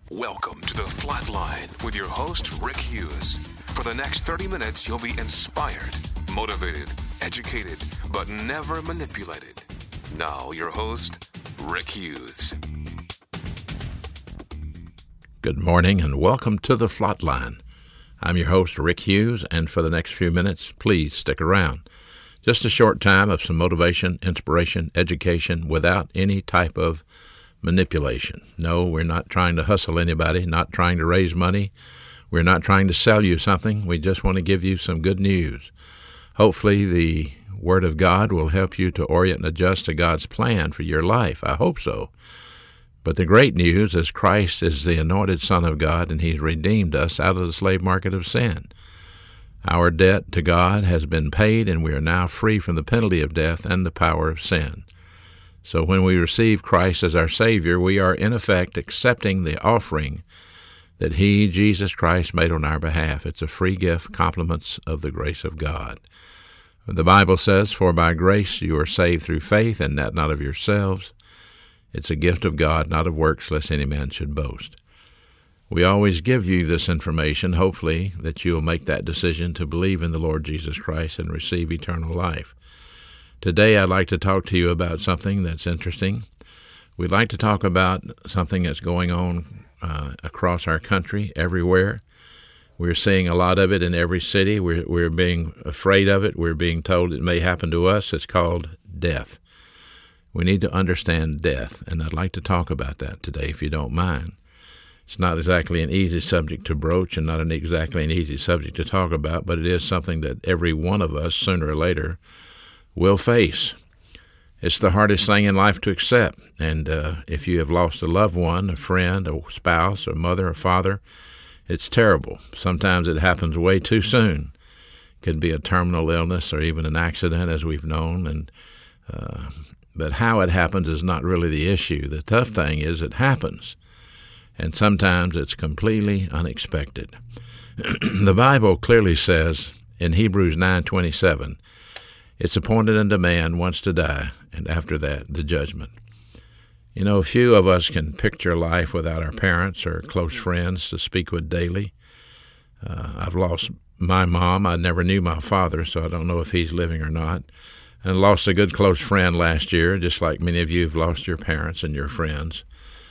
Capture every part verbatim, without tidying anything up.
Welcome to the Flatline with your host, Rick Hughes. For the next thirty minutes, you'll be inspired, motivated, educated, but never manipulated. Now, your host, Rick Hughes. Good morning and welcome to the Flatline. I'm your host, Rick Hughes, and for the next few minutes, please stick around. Just a short time of some motivation, inspiration, education without any type of manipulation. No, we're not trying to hustle anybody, not trying to raise money. We're not trying to sell you something. We just want to give you some good news. Hopefully the Word of God will help you to orient and adjust to God's plan for your life. I hope so. But the great news is Christ is the anointed Son of God, and He's redeemed us out of the slave market of sin. Our debt to God has been paid, and we are now free from the penalty of death and the power of sin. So when we receive Christ as our Savior, we are in effect accepting the offering that He, Jesus Christ, made on our behalf. It's a free gift, compliments of the grace of God. The Bible says, "For by grace you are saved through faith, and that not of yourselves. It's a gift of God, not of works, lest any man should boast." We always give you this information, hopefully, that you will make that decision to believe in the Lord Jesus Christ and receive eternal life. Today, I'd like to talk to you about something that's interesting. We'd like to talk about something that's going on uh, across our country, everywhere. We're seeing a lot of it in every city. We're, we're being afraid of it. We're being told it may happen to us. It's called death. We need to understand death, and I'd like to talk about that today, if you don't mind. It's not exactly an easy subject to broach and not an exactly an easy subject to talk about, but it is something that every one of us, sooner or later, will face. It's the hardest thing in life to accept, and uh, if you have lost a loved one, a friend, a spouse, a mother, a father, it's terrible. Sometimes it happens way too soon. It could be a terminal illness or even an accident, as we've known, and uh, but how it happens is not really the issue. The tough thing is it happens, and sometimes it's completely unexpected. The Bible clearly says in Hebrews nine twenty-seven, "It's appointed unto man once to die, and after that the judgment." You know, few of us can picture life without our parents or close friends to speak with daily. Uh, I've lost my mom. I never knew my father, so I don't know if he's living or not. And lost a good close friend last year, just like many of you have lost your parents and your friends.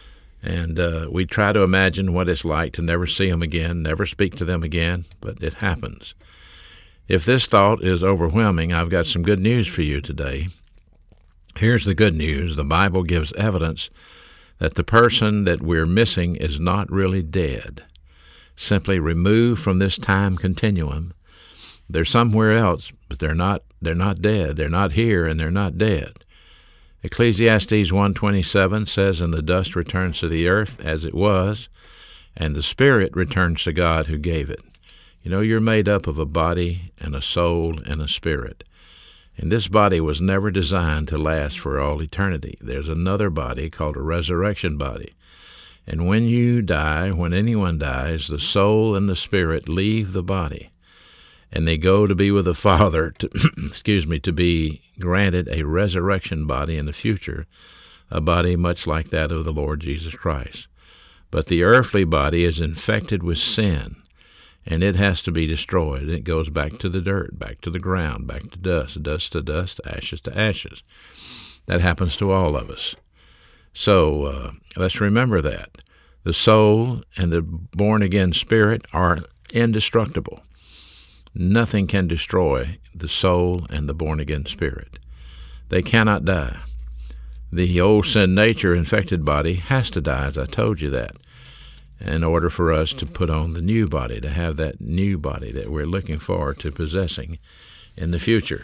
And uh, we try to imagine what it's like to never see them again, never speak to them again, but it happens. If this thought is overwhelming, I've got some good news for you today. Here's the good news. The Bible gives evidence that the person that we're missing is not really dead, simply removed from this time continuum. They're somewhere else, but they're not they're not dead. They're not here, and they're not dead. Ecclesiastes one twenty-seven says, "And the dust returns to the earth as it was, and the spirit returns to God who gave it." You know, you're made up of a body and a soul and a spirit. And this body was never designed to last for all eternity. There's another body called a resurrection body. And when you die, when anyone dies, the soul and the spirit leave the body, and they go to be with the Father, to, excuse me, to be granted a resurrection body in the future, a body much like that of the Lord Jesus Christ. But the earthly body is infected with sin, and it has to be destroyed. It goes back to the dirt, back to the ground, back to dust, dust to dust, ashes to ashes. That happens to all of us. So uh, let's remember that. The soul and the born-again spirit are indestructible. Nothing can destroy the soul and the born-again spirit. They cannot die. The old sin nature infected body has to die, as I told you that, in order for us to put on the new body, to have that new body that we're looking forward to possessing in the future.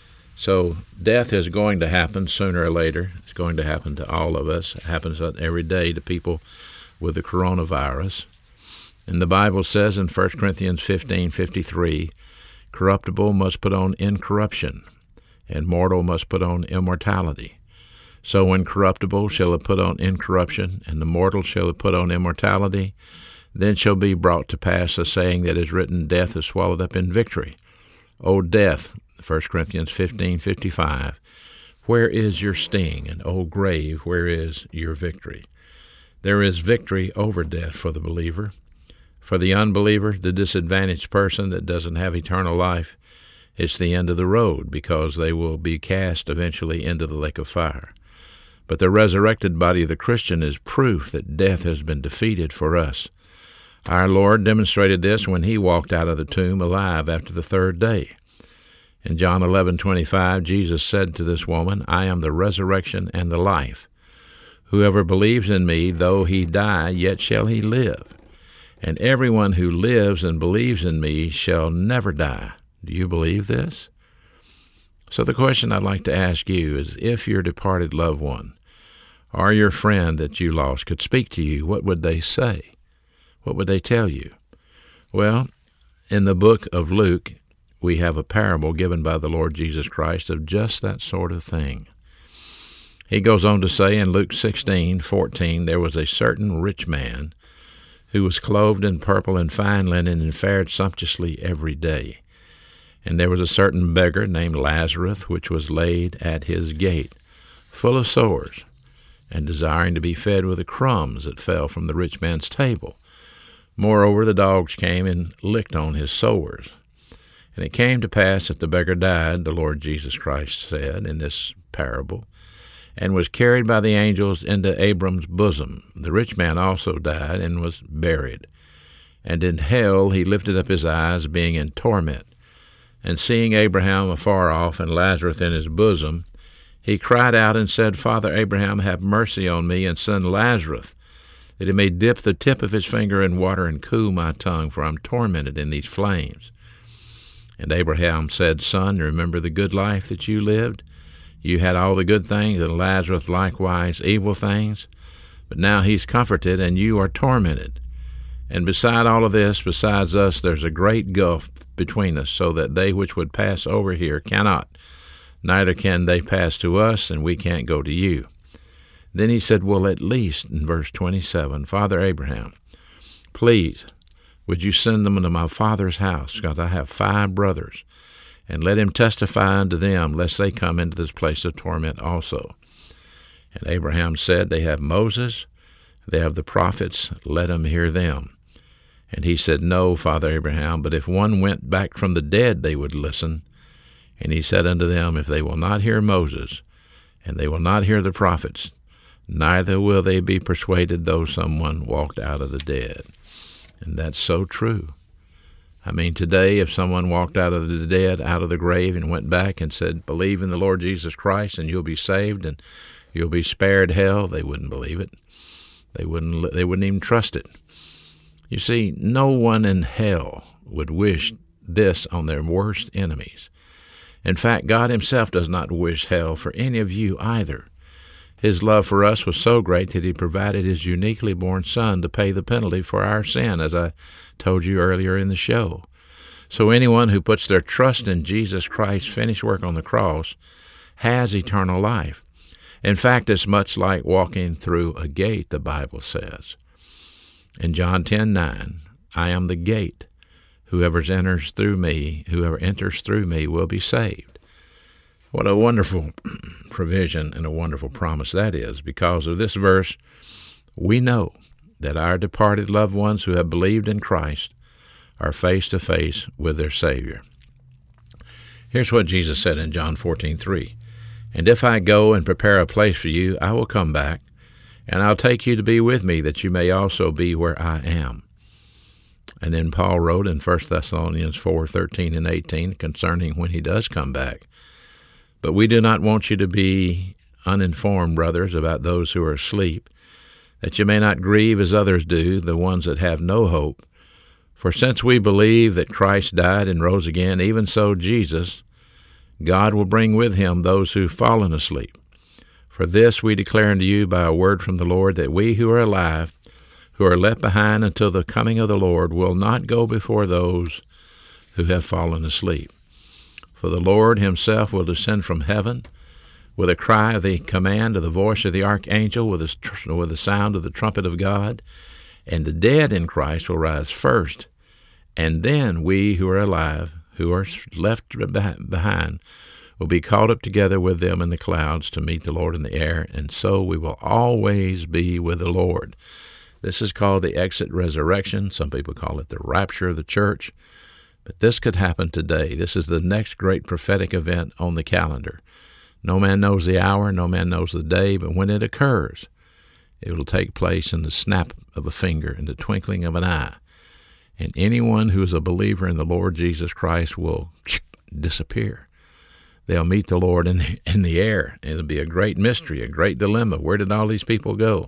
So death is going to happen sooner or later. It's going to happen to all of us. It happens every day to people with the coronavirus. And the Bible says in First Corinthians fifteen fifty-three, "Corruptible must put on incorruption, and mortal must put on immortality. So when corruptible shall have put on incorruption, and the mortal shall have put on immortality, then shall be brought to pass the saying that is written, Death is swallowed up in victory. O death," First Corinthians fifteen fifty-five, "where is your sting? And O grave, where is your victory?" There is victory over death for the believer. For the unbeliever, the disadvantaged person that doesn't have eternal life, it's the end of the road, because they will be cast eventually into the lake of fire. But the resurrected body of the Christian is proof that death has been defeated for us. Our Lord demonstrated this when he walked out of the tomb alive after the third day. In John eleven twenty-five, Jesus said to this woman, I am the resurrection and the life. Whoever believes in me, though he die, yet shall he live. And everyone who lives and believes in me shall never die. Do you believe this? So the question I'd like to ask you is, if your departed loved one or your friend that you lost could speak to you, what would they say? What would they tell you? Well, in the book of Luke, we have a parable given by the Lord Jesus Christ of just that sort of thing. He goes on to say in Luke sixteen fourteen, there was a certain rich man who was clothed in purple and fine linen and fared sumptuously every day. And there was a certain beggar named Lazarus, which was laid at his gate, full of sores, and desiring to be fed with the crumbs that fell from the rich man's table. Moreover, the dogs came and licked on his sores. And it came to pass that the beggar died, the Lord Jesus Christ said in this parable, and was carried by the angels into Abram's bosom. The rich man also died and was buried. And in hell he lifted up his eyes, being in torment. And seeing Abraham afar off and Lazarus in his bosom, he cried out and said, Father Abraham, have mercy on me, and send Lazarus, that he may dip the tip of his finger in water and cool my tongue, for I am tormented in these flames. And Abraham said, Son, remember the good life that you lived. You had all the good things, and Lazarus likewise evil things. But now he's comforted, and you are tormented. And beside all of this, besides us, there's a great gulf between us, so that they which would pass over here cannot, neither can they pass to us, and we can't go to you. Then he said, well, at least, in verse twenty-seven, Father Abraham, please, would you send them into my father's house, because I have five brothers, and let him testify unto them, lest they come into this place of torment also. And Abraham said, they have Moses, they have the prophets, let them hear them. And he said, no, Father Abraham, but if one went back from the dead, they would listen. And he said unto them, if they will not hear Moses, and they will not hear the prophets, neither will they be persuaded, though someone walked out of the dead. And that's so true. I mean, today, if someone walked out of the dead, out of the grave, and went back and said, believe in the Lord Jesus Christ, and you'll be saved, and you'll be spared hell, they wouldn't believe it. They wouldn't, they wouldn't even trust it. You see, no one in hell would wish this on their worst enemies. In fact, God himself does not wish hell for any of you either. His love for us was so great that he provided his uniquely born Son to pay the penalty for our sin, as I told you earlier in the show. So anyone who puts their trust in Jesus Christ's finished work on the cross has eternal life. In fact, it's much like walking through a gate, the Bible says. In John ten nine, I am the gate. Whoever enters through me, whoever enters through me will be saved. What a wonderful provision and a wonderful promise that is. Because of this verse, we know that our departed loved ones who have believed in Christ are face to face with their Savior. Here's what Jesus said in John fourteen three. And if I go and prepare a place for you, I will come back, and I'll take you to be with me, that you may also be where I am. And then Paul wrote in First Thessalonians four thirteen and eighteen concerning when he does come back. But we do not want you to be uninformed, brothers, about those who are asleep, that you may not grieve as others do, the ones that have no hope. For since we believe that Christ died and rose again, even so Jesus, God will bring with him those who have fallen asleep. For this we declare unto you by a word from the Lord, that we who are alive, who are left behind until the coming of the Lord, will not go before those who have fallen asleep. For the Lord himself will descend from heaven with a cry of the command of the voice of the archangel, with the, with the sound of the trumpet of God, and the dead in Christ will rise first, and then we who are alive, who are left behind, will be caught up together with them in the clouds to meet the Lord in the air, and so we will always be with the Lord. This is called the exit resurrection. Some people call it the rapture of the church. But this could happen today. This is the next great prophetic event on the calendar. No man knows the hour, no man knows the day, but when it occurs, it will take place in the snap of a finger, in the twinkling of an eye. And anyone who is a believer in the Lord Jesus Christ will disappear. They'll meet the Lord in the, in the air. It'll be a great mystery, a great dilemma. Where did all these people go?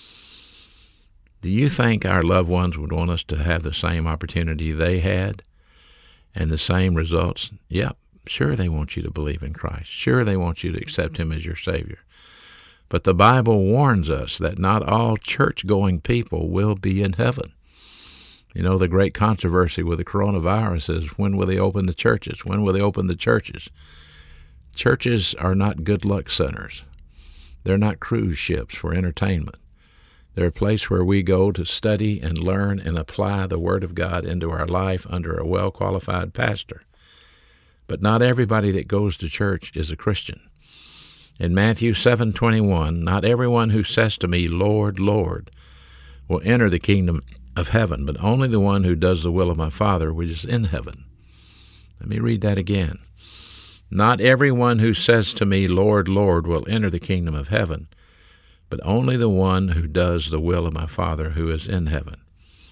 Do you think our loved ones would want us to have the same opportunity they had and the same results? Yep, sure they want you to believe in Christ. Sure they want you to accept him as your Savior. But the Bible warns us that not all church-going people will be in heaven. You know, the great controversy with the coronavirus is, when will they open the churches? When will they open the churches? Churches are not good luck centers. They're not cruise ships for entertainment. They're a place where we go to study and learn and apply the Word of God into our life under a well-qualified pastor. But not everybody that goes to church is a Christian. In Matthew seven twenty-one, not everyone who says to me, Lord, Lord, will enter the kingdom of heaven, but only the one who does the will of my Father which is in heaven. Let me read that again. Not everyone who says to me, Lord, Lord, will enter the kingdom of heaven, but only the one who does the will of my Father who is in heaven.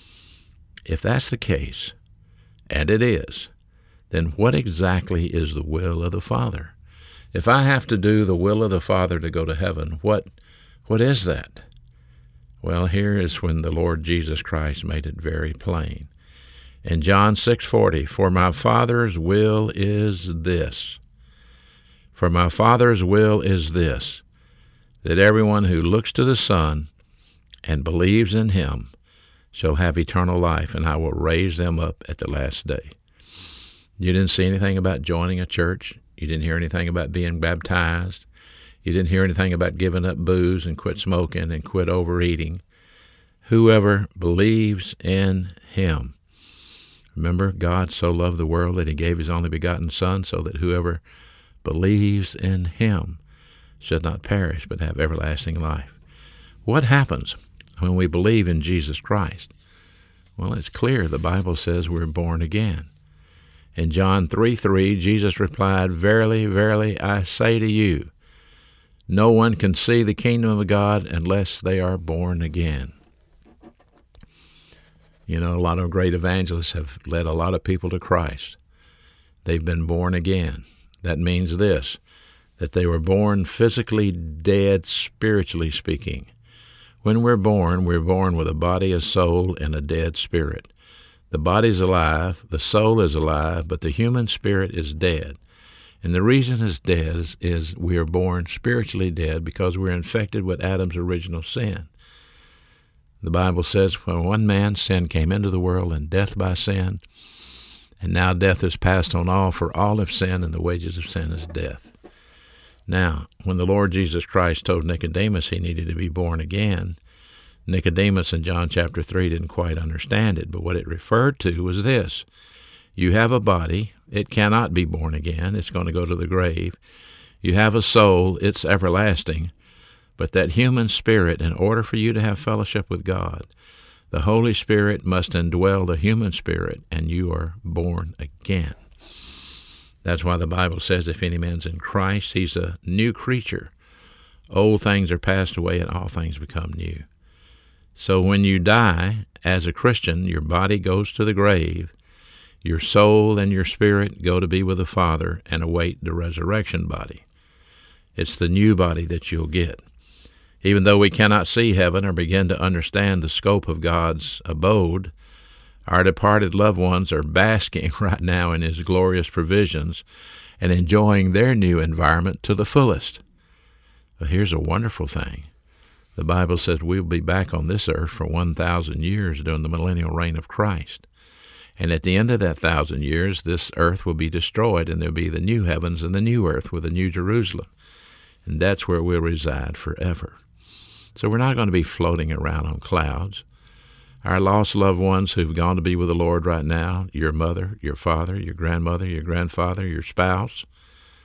If that's the case, and it is, then what exactly is the will of the Father? If I have to do the will of the Father to go to heaven, what what is that? Well, here is when the Lord Jesus Christ made it very plain. In John six forty, for my Father's will is this. For my Father's will is this, that everyone who looks to the Son and believes in him shall have eternal life, and I will raise them up at the last day. You didn't see anything about joining a church. You didn't hear anything about being baptized. You didn't hear anything about giving up booze and quit smoking and quit overeating. Whoever believes in him. Remember, God so loved the world that he gave his only begotten Son, so that whoever believes in him should not perish but have everlasting life. What happens when we believe in Jesus Christ? Well, it's clear. The Bible says we're born again. In John three three, Jesus replied, Verily, verily, I say to you, no one can see the kingdom of God unless they are born again. You know, a lot of great evangelists have led a lot of people to Christ. They've been born again. That means this, that they were born physically dead, spiritually speaking. When we're born, we're born with a body, a soul, and a dead spirit. The body's alive, the soul is alive, but the human spirit is dead. And the reason it's dead is, is we are born spiritually dead because we're infected with Adam's original sin. The Bible says, when one man's sin came into the world, and death by sin, and now death is passed on all, for all have sinned, and the wages of sin is death. Now, when the Lord Jesus Christ told Nicodemus he needed to be born again, Nicodemus in John chapter three didn't quite understand it, but what it referred to was this. You have a body, it cannot be born again, it's going to go to the grave. You have a soul, it's everlasting. But that human spirit, in order for you to have fellowship with God, the Holy Spirit must indwell the human spirit, and you are born again. That's why the Bible says, if any man's in Christ, he's a new creature. Old things are passed away, and all things become new. So when you die as a Christian, your body goes to the grave, your soul and your spirit go to be with the Father and await the resurrection body. It's the new body that you'll get. Even though we cannot see heaven or begin to understand the scope of God's abode, our departed loved ones are basking right now in his glorious provisions and enjoying their new environment to the fullest. But here's a wonderful thing. The Bible says we'll be back on this earth for one thousand years during the millennial reign of Christ. And at the end of that thousand years, this earth will be destroyed, and there'll be the new heavens and the new earth with the new Jerusalem. And that's where we'll reside forever. So we're not going to be floating around on clouds. Our lost loved ones who've gone to be with the Lord right now, your mother, your father, your grandmother, your grandfather, your spouse,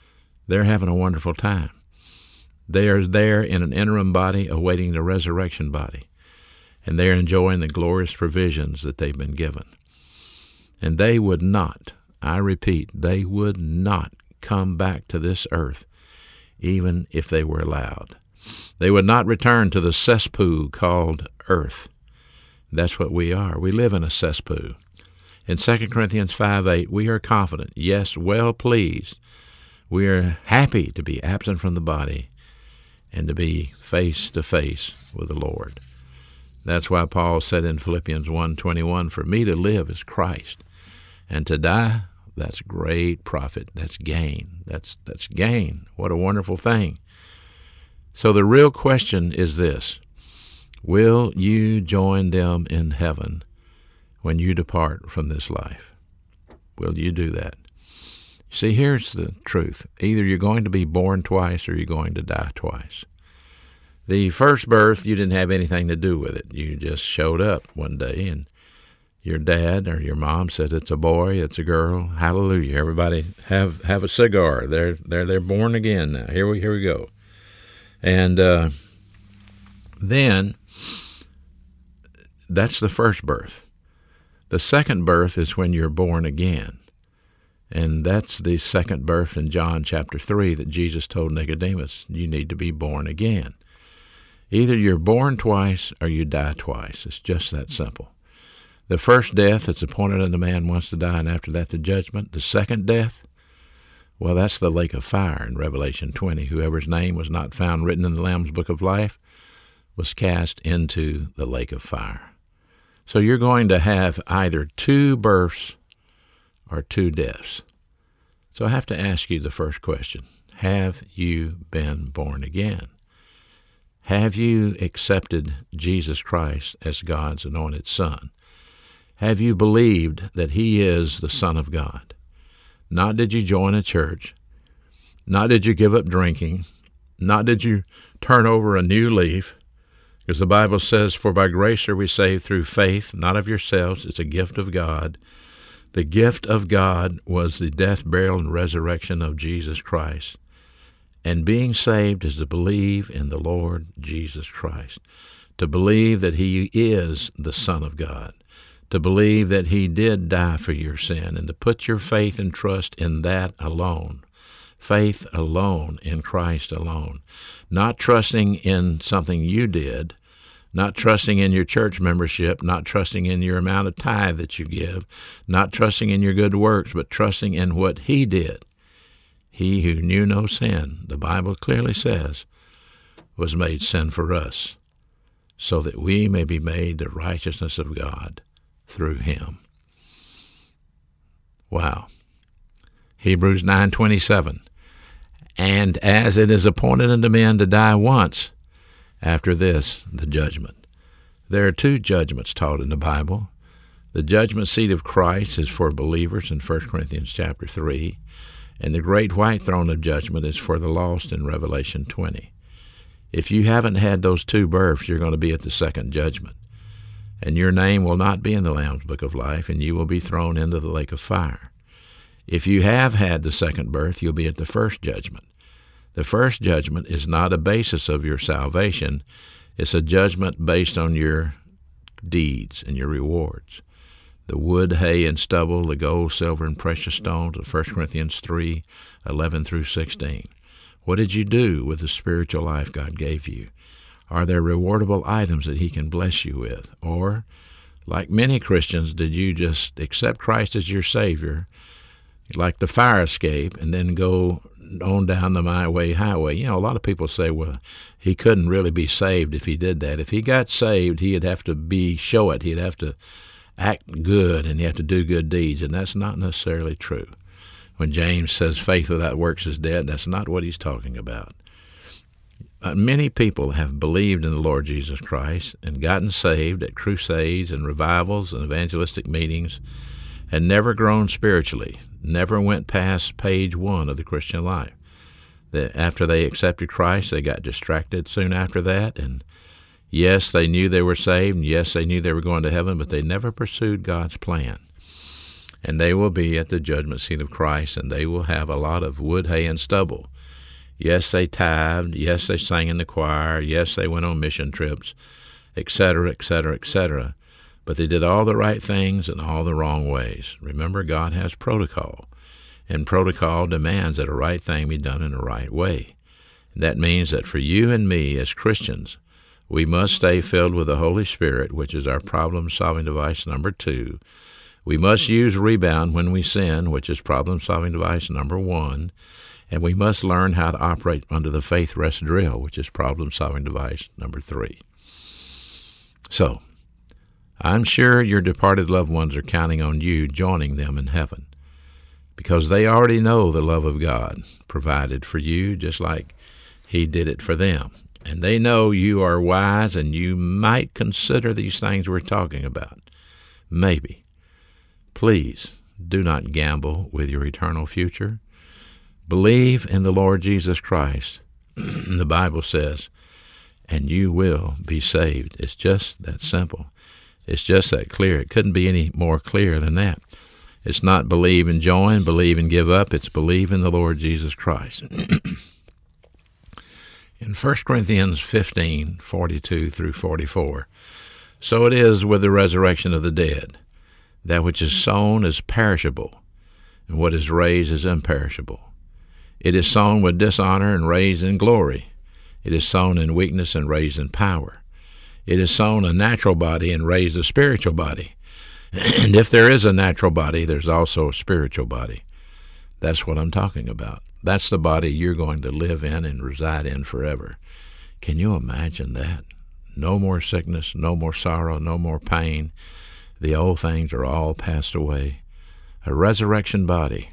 they're having a wonderful time. They are there in an interim body awaiting the resurrection body, and they're enjoying the glorious provisions that they've been given. And they would not, I repeat, they would not come back to this earth even if they were allowed. They would not return to the cesspool called earth. That's what we are. We live in a cesspool. In Second Corinthians five eight, we are confident, yes, well pleased. We are happy to be absent from the body and to be face to face with the Lord. That's why Paul said in Philippians one twenty-one, for me to live is Christ, and to die, that's great profit. That's gain. That's that's gain. What a wonderful thing. So the real question is this: will you join them in heaven when you depart from this life? Will you do that? See, here's the truth. Either you're going to be born twice or you're going to die twice. The first birth, you didn't have anything to do with it. You just showed up one day and your dad or your mom said it's a boy, it's a girl. Hallelujah. Everybody have have a cigar. They're they're they're born again now. Here we here we go. And uh, then that's the first birth. The second birth is when you're born again. And that's the second birth in John chapter three that Jesus told Nicodemus, you need to be born again. Either you're born twice or you die twice. It's just that simple. The first death, it's appointed unto man once to die, and after that the judgment. The second death, well, that's the lake of fire in Revelation twenty. Whoever's name was not found written in the Lamb's book of life was cast into the lake of fire. So you're going to have either two births or two deaths. So I have to ask you the first question. Have you been born again? Have you accepted Jesus Christ as God's anointed Son? Have you believed that he is the Son of God? Not did you join a church, not did you give up drinking, not did you turn over a new leaf, because the Bible says, for by grace are we saved through faith, not of yourselves, it's a gift of God. The gift of God was the death, burial, and resurrection of Jesus Christ. And being saved is to believe in the Lord Jesus Christ, to believe that he is the Son of God, to believe that he did die for your sin, and to put your faith and trust in that alone. Faith alone in Christ alone. Not trusting in something you did, not trusting in your church membership, not trusting in your amount of tithe that you give, not trusting in your good works, but trusting in what he did. He who knew no sin, the Bible clearly says, was made sin for us, so that we may be made the righteousness of God through him. Wow. Hebrews nine twenty-seven. And as it is appointed unto men to die once, after this, the judgment. There are two judgments taught in the Bible. The judgment seat of Christ is for believers in First Corinthians chapter three, and the great white throne of judgment is for the lost in Revelation twenty. If you haven't had those two births, you're going to be at the second judgment, and your name will not be in the Lamb's book of life, and you will be thrown into the lake of fire. If you have had the second birth, you'll be at the first judgment. The first judgment is not a basis of your salvation. It's a judgment based on your deeds and your rewards. The wood, hay, and stubble, the gold, silver, and precious stones of First Corinthians three, eleven through sixteen. What did you do with the spiritual life God gave you? Are there rewardable items that he can bless you with? Or, like many Christians, did you just accept Christ as your Savior, like the fire escape, and then go on down the my way highway? You know, a lot of people say, well, he couldn't really be saved if he did that. If he got saved, he'd have to be, show it. He'd have to act good, and he'd have to do good deeds, and that's not necessarily true. When James says faith without works is dead, that's not what he's talking about. Uh, many people have believed in the Lord Jesus Christ and gotten saved at crusades and revivals and evangelistic meetings and never grown spiritually, never went past page one of the Christian life. That after they accepted Christ, they got distracted soon after that, and yes, they knew they were saved, and yes, they knew they were going to heaven, but they never pursued God's plan. And they will be at the judgment seat of Christ, and they will have a lot of wood, hay, and stubble Yes, they tithed. Yes, they sang in the choir. Yes, they went on mission trips, et cetera, et cetera, et cetera. But they did all the right things in all the wrong ways. Remember, God has protocol, and protocol demands that a right thing be done in the right way. That means that for you and me as Christians, we must stay filled with the Holy Spirit, which is our problem-solving device number two. We must use rebound when we sin, which is problem-solving device number one. And we must learn how to operate under the faith rest drill, which is problem-solving device number three. So, I'm sure your departed loved ones are counting on you joining them in heaven, because they already know the love of God provided for you, just like He did it for them. And they know you are wise and you might consider these things we're talking about. Maybe. Please do not gamble with your eternal future. Believe in the Lord Jesus Christ, the Bible says, and you will be saved. It's just that simple. It's just that clear. It couldn't be any more clear than that. It's not believe and join, believe and give up. It's believe in the Lord Jesus Christ. In First Corinthians fifteen, forty-two through forty-four, so it is with the resurrection of the dead. That which is sown is perishable, and what is raised is imperishable. It is sown with dishonor and raised in glory. It is sown in weakness and raised in power. It is sown a natural body and raised a spiritual body. And if there is a natural body, there's also a spiritual body. That's what I'm talking about. That's the body you're going to live in and reside in forever. Can you imagine that? No more sickness, no more sorrow, no more pain. The old things are all passed away. A resurrection body.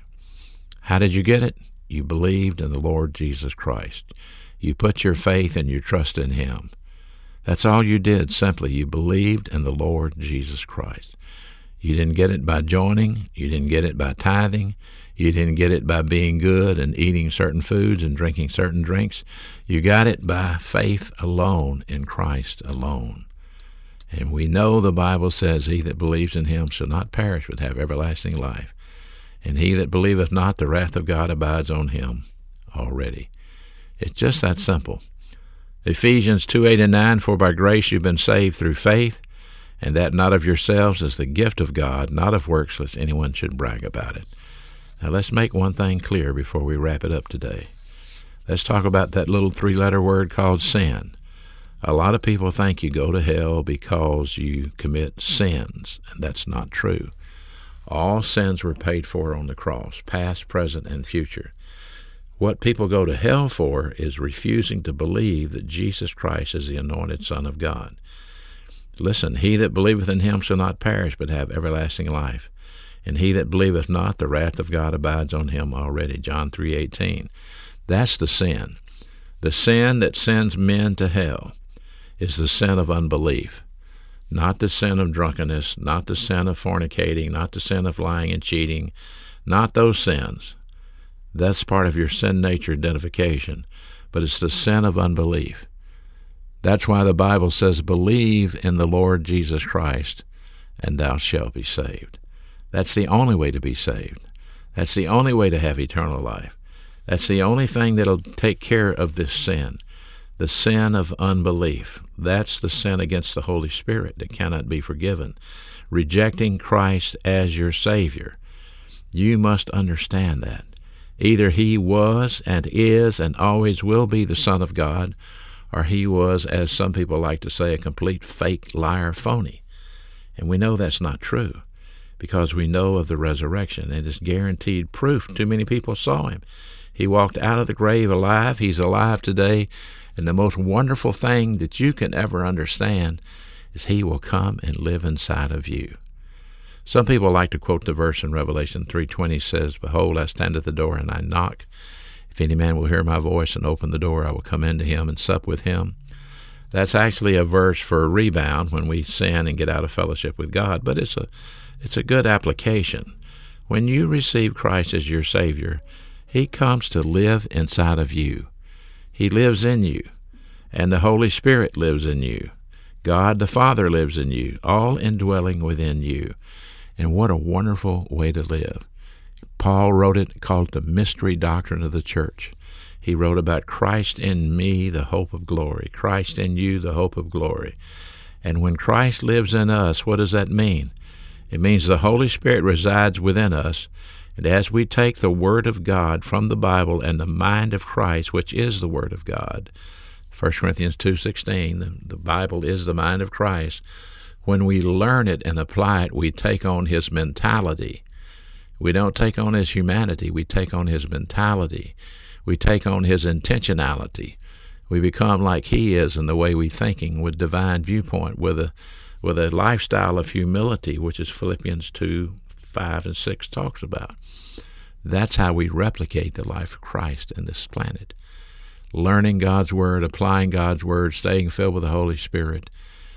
How did you get it? You believed in the Lord Jesus Christ. You put your faith and your trust in Him. That's all you did, simply. You believed in the Lord Jesus Christ. You didn't get it by joining. You didn't get it by tithing. You didn't get it by being good and eating certain foods and drinking certain drinks. You got it by faith alone in Christ alone. And we know the Bible says, he that believes in Him shall not perish but have everlasting life. And he that believeth not, the wrath of God abides on him already. It's just that simple. Ephesians two, eight, and nine, for by grace you've been saved through faith, and that not of yourselves is the gift of God, not of works, lest anyone should brag about it. Now let's make one thing clear before we wrap it up today. Let's talk about that little three-letter word called sin. A lot of people think you go to hell because you commit sins, and that's not true. All sins were paid for on the cross, past, present, and future. What people go to hell for is refusing to believe that Jesus Christ is the anointed Son of God. Listen, he that believeth in Him shall not perish, but have everlasting life. And he that believeth not, the wrath of God abides on him already. John three eighteen. That's the sin. The sin that sends men to hell is the sin of unbelief. Not the sin of drunkenness, not the sin of fornicating, not the sin of lying and cheating, not those sins. That's part of your sin nature identification, but it's the sin of unbelief. That's why the Bible says, believe in the Lord Jesus Christ, and thou shalt be saved. That's the only way to be saved. That's the only way to have eternal life. That's the only thing that'll take care of this sin. The sin of unbelief. That's the sin against the Holy Spirit that cannot be forgiven. Rejecting Christ as your Savior. You must understand that. Either He was and is and always will be the Son of God, or He was, as some people like to say, a complete fake, liar, phony. And we know that's not true, because we know of the resurrection, and it's guaranteed proof. Too many people saw Him. He walked out of the grave alive. He's alive today. And the most wonderful thing that you can ever understand is He will come and live inside of you. Some people like to quote the verse in Revelation three twenty says, behold, I stand at the door and I knock. If any man will hear my voice and open the door, I will come into him and sup with him. That's actually a verse for a rebound when we sin and get out of fellowship with God, but it's a, it's a good application. When you receive Christ as your Savior, He comes to live inside of you. He lives in you, and the Holy Spirit lives in you. God the Father lives in you, all indwelling within you. And what a wonderful way to live. Paul wrote it, called the mystery doctrine of the church. he wrote about Christ in me, the hope of glory. Christ in you, the hope of glory. And when Christ lives in us, what does that mean? It means the Holy Spirit resides within us, and as we take the Word of God from the Bible and the mind of Christ, which is the Word of God, First Corinthians two sixteen, the, the Bible is the mind of Christ. When we learn it and apply it, we take on his mentality. We don't take on his humanity. We take on his mentality. We take on his intentionality. We become like he is in the way we thinking, with divine viewpoint, with a with a lifestyle of humility, which is Philippians two, five, and six talks about. That's how we replicate the life of Christ in this planet. Learning God's Word, applying God's Word, staying filled with the Holy Spirit,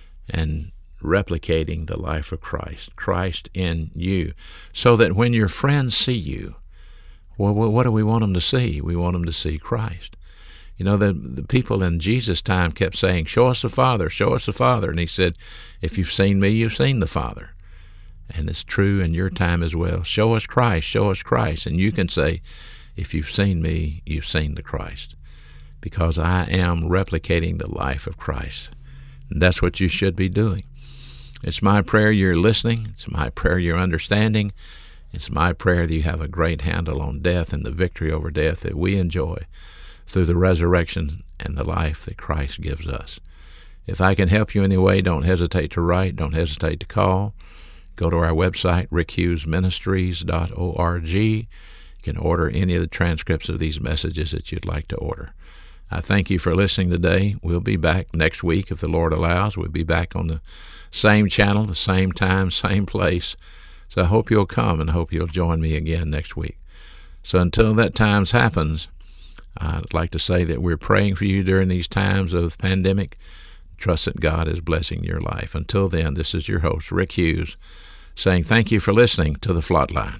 and replicating the life of Christ, Christ in you, so that when your friends see you, well, what do we want them to see? We want them to see Christ. You know, the, the people in Jesus' time kept saying, show us the Father, show us the Father. And he said, if you've seen me, you've seen the Father. And it's true in your time as well. Show us Christ, show us Christ. And you can say, if you've seen me, you've seen the Christ, because I am replicating the life of Christ. And that's what you should be doing. It's my prayer you're listening. It's my prayer you're understanding. It's my prayer that you have a great handle on death and the victory over death that we enjoy through the resurrection and the life that Christ gives us. If I can help you in any way, don't hesitate to write. Don't hesitate to call. Go to our website, rick hughes ministries dot org. You can order any of the transcripts of these messages that you'd like to order. I thank you for listening today. We'll be back next week if the Lord allows. We'll be back on the same channel, the same time, same place. So I hope you'll come and hope you'll join me again next week. So until that time happens, I'd like to say that we're praying for you during these times of pandemic. Trust that God is blessing your life. Until then, this is your host, Rick Hughes, saying thank you for listening to The Flatline.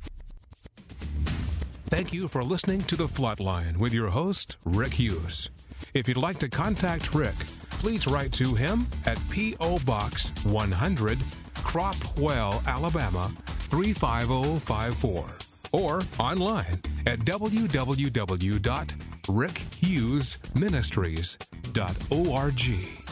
Thank you for listening to The Flatline with your host, Rick Hughes. If you'd like to contact Rick, please write to him at P O. Box one hundred, Cropwell, Alabama three five zero five four, or online at w w w dot rick hughes ministries dot org.